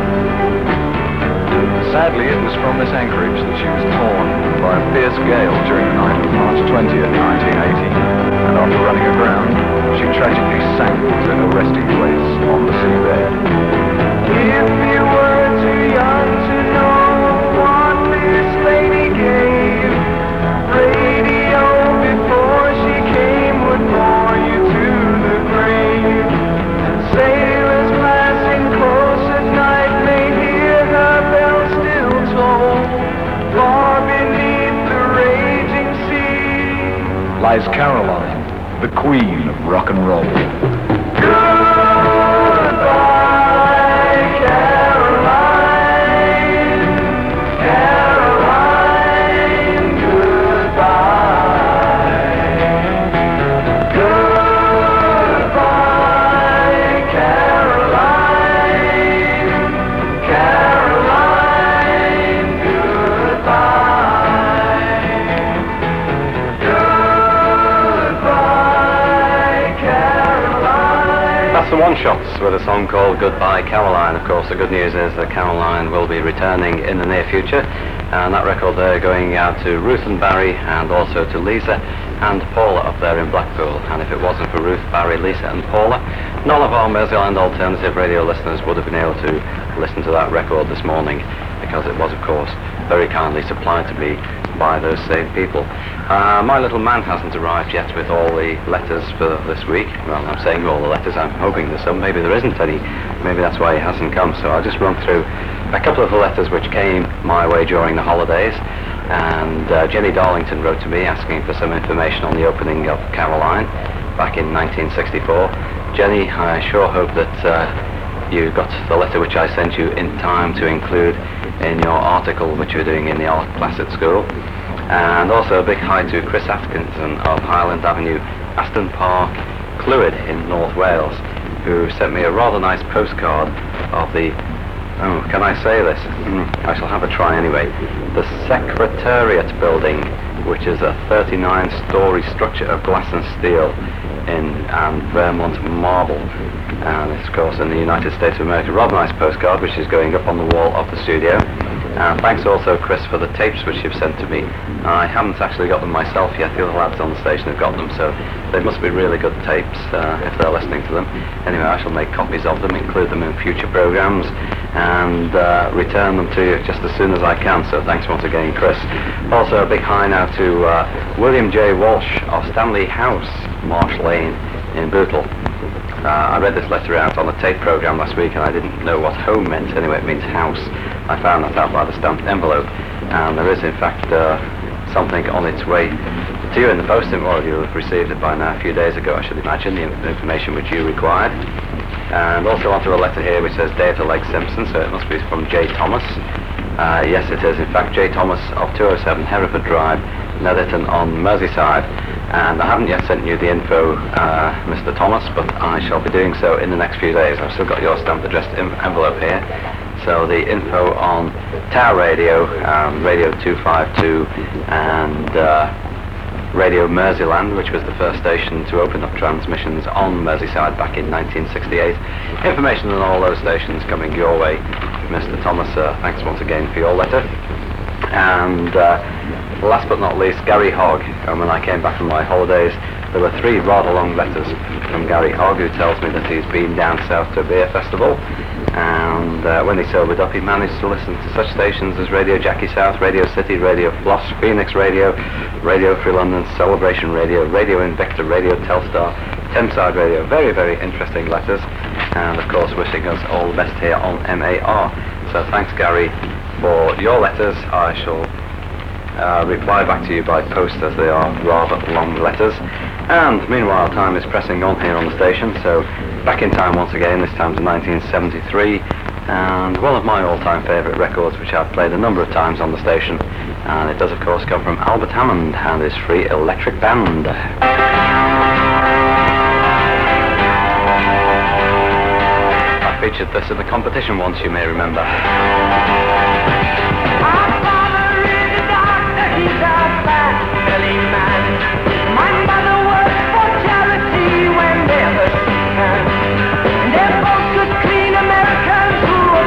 Sadly, it was from this anchorage that she was torn by a fierce gale during the night of March twentieth, nineteen eighty, and after running aground, she tragically sank to her resting place on the seabed. If you were too young to know what this lady gave, radio before she came would bore you to the grave. And sailors passing close at night may hear her bell still toll. Far beneath the raging sea Lies Caroline, the queen of rock and roll. The One-Shots with a song called Goodbye Caroline. Of course, the good news is that Caroline will be returning in the near future, and that record there going out to Ruth and Barry, and also to Lisa and Paula up there in Blackpool. And if it wasn't for Ruth, Barry, Lisa and Paula, none of our Merseyland Alternative Radio listeners would have been able to listen to that record this morning, because it was, of course, very kindly supplied to me by those same people. Uh, my little man hasn't arrived yet with all the letters for this week. Well, I'm saying all the letters, I'm hoping there's some. Maybe there isn't any. Maybe that's why he hasn't come. So I'll just run through a couple of the letters which came my way during the holidays. And uh, Jenny Darlington wrote to me asking for some information on the opening of Caroline back in nineteen sixty-four. Jenny, I sure hope that uh, you got the letter which I sent you in time to include in your article which you're doing in the art class at school. And also a big hi to Chris Atkinson of Highland Avenue, Aston Park, Clwyd in North Wales, who sent me a rather nice postcard of the, oh, can I say this? Mm, I shall have a try anyway. The Secretariat Building, which is a thirty-nine story structure of glass and steel in um, Vermont marble. And it's, of course, in the United States of America. Rather nice postcard, which is going up on the wall of the studio. And thanks also, Chris, for the tapes which you've sent to me. I haven't actually got them myself yet. The other lads on the station have got them, so they must be really good tapes uh, if they're listening to them. Anyway, I shall make copies of them, include them in future programs, and uh, return them to you just as soon as I can. So thanks once again, Chris. Also, a big hi now to uh, William J. Walsh of Stanley House, Marsh Lane in Bootle. Uh, I read this letter out on a tape program last week, and I didn't know what home meant. Anyway, it means house. I found that out by the stamped envelope, and there is in fact uh, something on its way to you in the post. Well, you'll have received it by now a few days ago, I should imagine, the information which you required. And also onto a letter here which says Day to Lake Simpson, so it must be from J. Thomas. Uh, yes, it is in fact J. Thomas of two oh seven Hereford Drive, Netherton on Merseyside. And I haven't yet sent you the info, uh, Mister Thomas, but I shall be doing so in the next few days. I've still got your stamped addressed envelope here. So the info on Tower Radio, um, Radio two fifty-two, and uh, Radio Merseyland, which was the first station to open up transmissions on Merseyside back in nineteen sixty-eight. Information on all those stations coming your way, Mister Thomas. Uh, thanks once again for your letter. And uh, last but not least, Gary Hogg. And when I came back from my holidays, there were three rather long letters from Gary Hogg, who tells me that he's been down south to a beer festival. And uh, when he sobered up, he managed to listen to such stations as Radio Jackie South, Radio City, Radio Floss, Phoenix Radio, Radio Free London, Celebration Radio, Radio Invicta, Radio Telstar, Thameside Radio. Very, very interesting letters. And of course, wishing us all the best here on M A R. So thanks, Gary, for your letters. I shall uh, reply back to you by post, as they are rather long letters. And meanwhile, time is pressing on here on the station, so back in time once again, this time to nineteen seventy-three, and one of my all-time favourite records, which I've played a number of times on the station, and it does of course come from Albert Hammond and his Free Electric Band. I featured this in the competition once, you may remember. They're both good, clean Americans who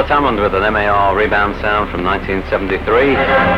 Bert Hammond with an M A R rebound sound from nineteen seventy-three.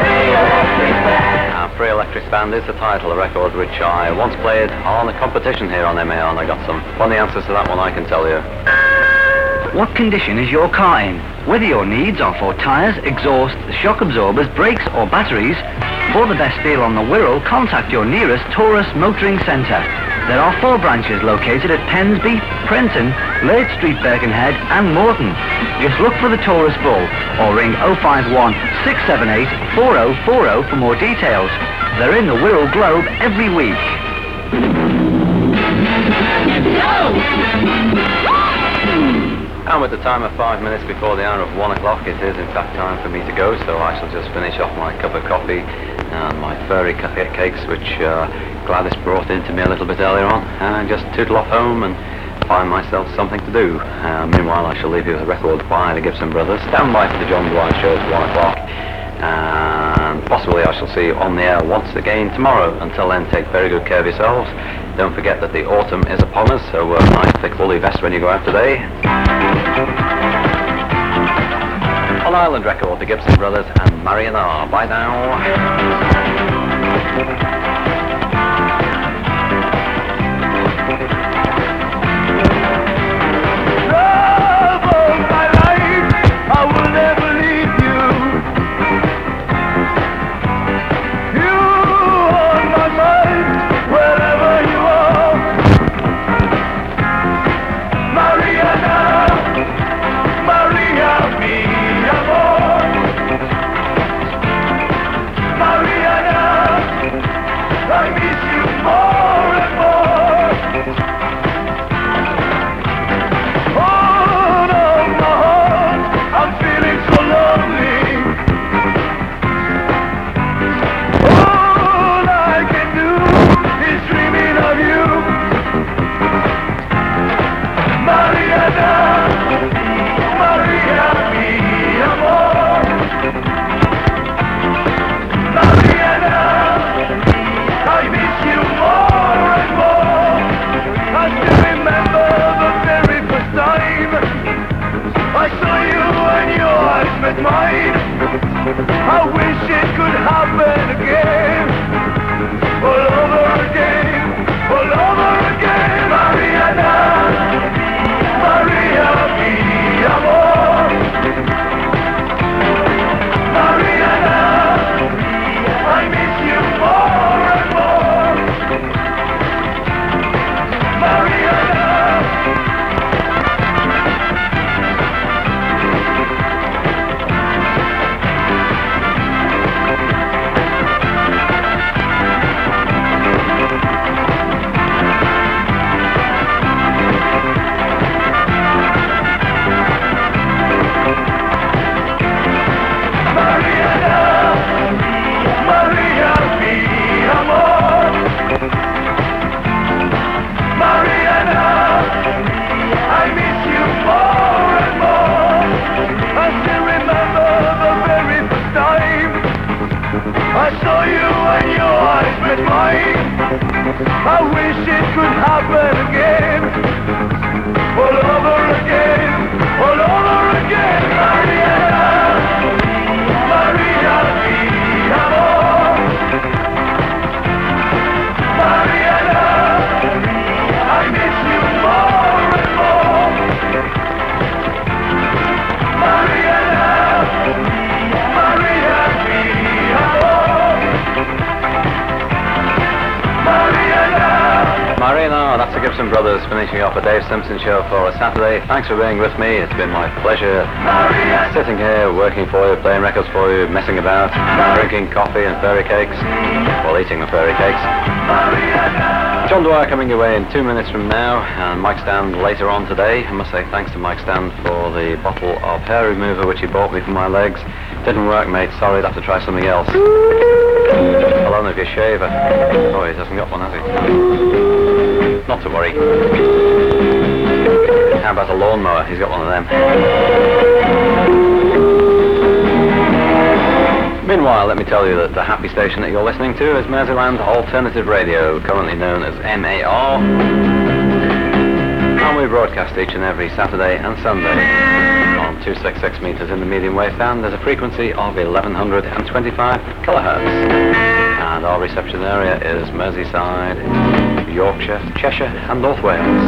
Our Free Electric Band is the title, a record which I once played on a competition here on M A R, and I got some funny answers to that one, I can tell you. What condition is your car in? Whether your needs are for tyres, exhaust, shock absorbers, brakes or batteries, for the best deal on the Wirral, contact your nearest Taurus Motoring Centre. There are four branches located at Pensby, Prenton, Laird Street, Birkenhead and Morton. Just look for the Taurus Bull or ring oh five one, six seven eight, four oh four oh for more details. They're in the Wirral Globe every week. And with the time of five minutes before the hour of one o'clock, it is in fact time for me to go, so I shall just finish off my cup of coffee and my fairy ca- cakes, which uh, Gladys brought in to me a little bit earlier on, and just tootle off home and find myself something to do. Uh, meanwhile, I shall leave you with a record by the Gibson Brothers. Stand by for the John Blythe show at one o'clock, and possibly I shall see you on the air once again tomorrow. Until then, take very good care of yourselves. Don't forget that the autumn is upon us, so uh, nice thick woolly vest when you go out today. On Island record, the Gibson Brothers and Marion R. Bye now. I wish it could happen again, all over again, all over again. Mariana, Maria, mi amor. Mariana, I miss you more and more. Mariana. I saw you and your eyes met mine. I wish it could happen again, all over again, all over again. Mariana, Maria, mi amor. Mariana, I miss you more and more. Mariana, Maria, mi amor. Mariana, that's the Gibson Brothers finishing off a Dave Simpson show for a Saturday. Thanks for being with me. It's been my pleasure sitting here, working for you, playing records for you, messing about, drinking coffee and fairy cakes, well, eating the fairy cakes. John Dwyer coming your way in two minutes from now, and Mike Stand later on today. I must say thanks to Mike Stand for the bottle of hair remover which he bought me for my legs. Didn't work, mate. Sorry, I'd have to try something else. I'll only be a shaver. Oh, he hasn't got one, has he? Not to worry. How about a lawnmower? He's got one of them. Meanwhile, let me tell you that the happy station that you're listening to is Merseyland Alternative Radio, currently known as M A R. And we broadcast each and every Saturday and Sunday on point two six six meters in the medium waveband. There's a frequency of eleven twenty-five kilohertz. And our reception area is Merseyside, Yorkshire, Cheshire and North Wales.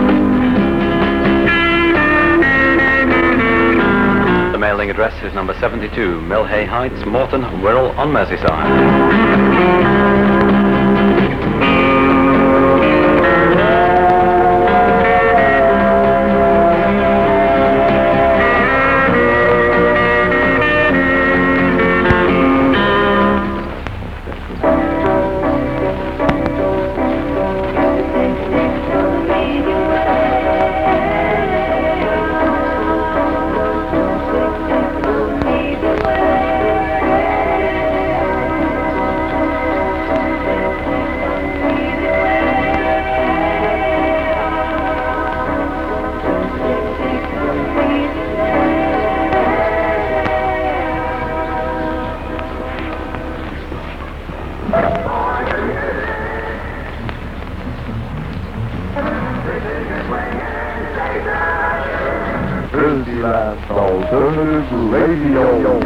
The mailing address is number seventy-two, Millhay Heights, Morton, Wirral on Merseyside. Dizzyland Alternative Radio.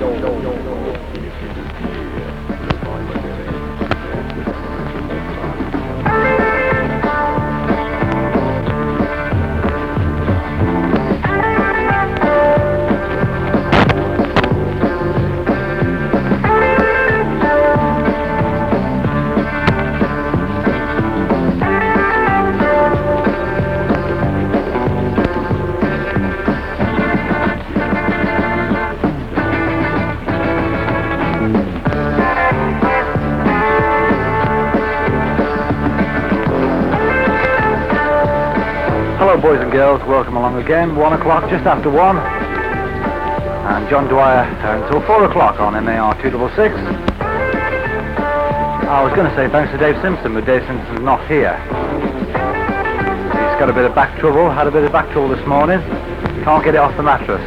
Hello boys and girls, welcome along again. One o'clock, just after one. And John Dwyer uh, until four o'clock on M A R two six six. I was going to say thanks to Dave Simpson, but Dave Simpson's not here. He's got a bit of back trouble, had a bit of back trouble this morning. Can't get it off the mattress.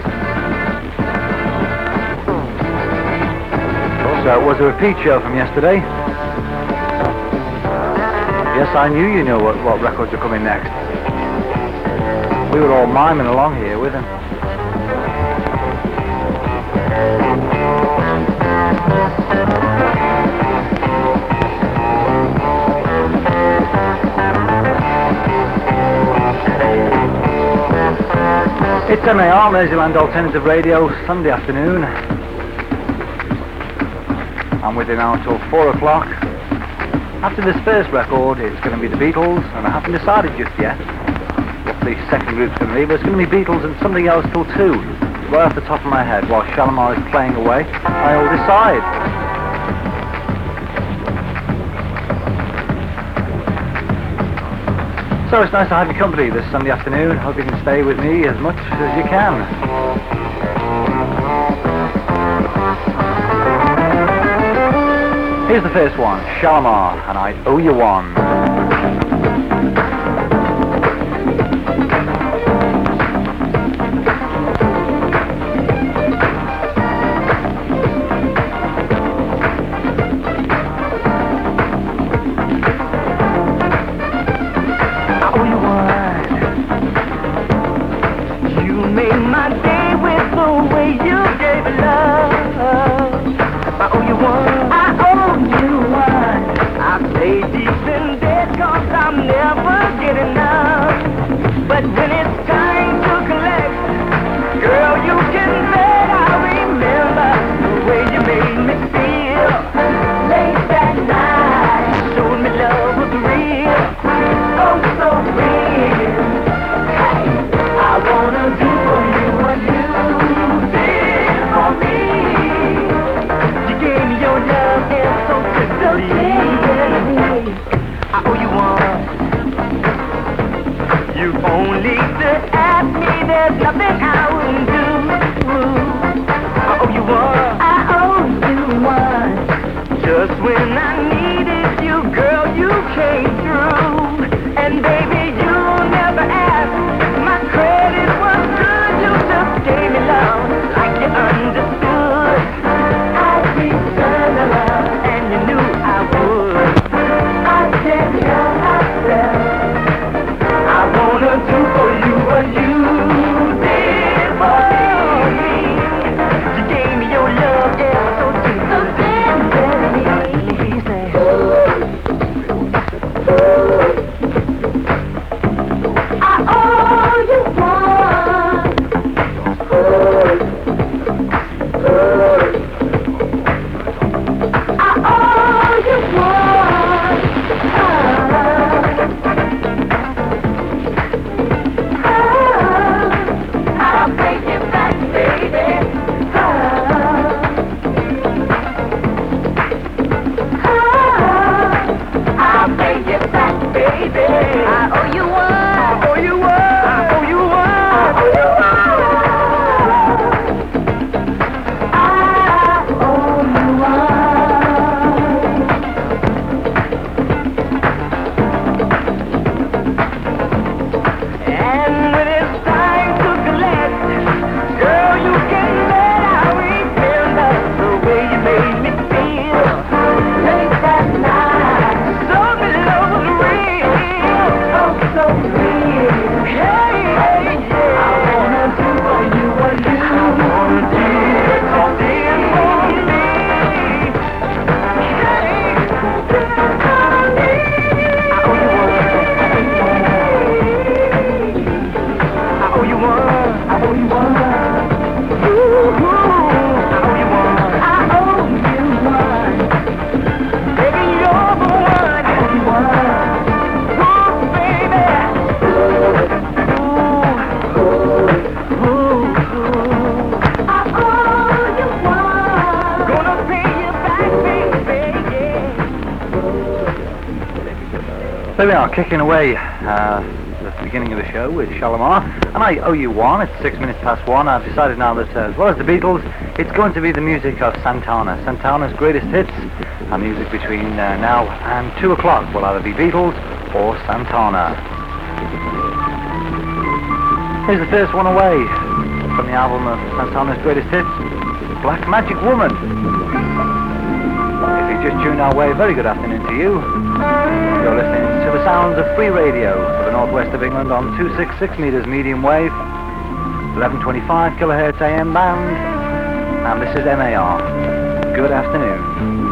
So it was a repeat show from yesterday. Yes, I knew you knew what, what records are coming next. We were all miming along here with him. It's M A R, Merseyside Alternative Radio, Sunday afternoon. I'm with you now until four o'clock. After this first record, it's going to be the Beatles, and I haven't decided just yet what the second group's going to be, but it's going to be Beatles and something else till two. Right off the top of my head, while Shalimar is playing away, I'll decide. So it's nice to have your company this Sunday afternoon. Hope you can stay with me as much as you can. Here's the first one, Shalimar, and I Owe You One. I wanna do for you what you did for me. So we are kicking away uh, at the beginning of the show with Shalimar, and I owe you one. It's six minutes past one. I've decided now that uh, as well as the Beatles, it's going to be the music of Santana. Santana's greatest hits, and music between uh, now and two o'clock will either be Beatles or Santana. Here's the first one away from the album of Santana's greatest hits, Black Magic Woman. If you just tuned our way, very good afternoon to you. You're listening to the sounds of free radio for the northwest of England on two sixty-six meters medium wave, eleven twenty-five kilohertz A M band, and this is M A R. Good afternoon.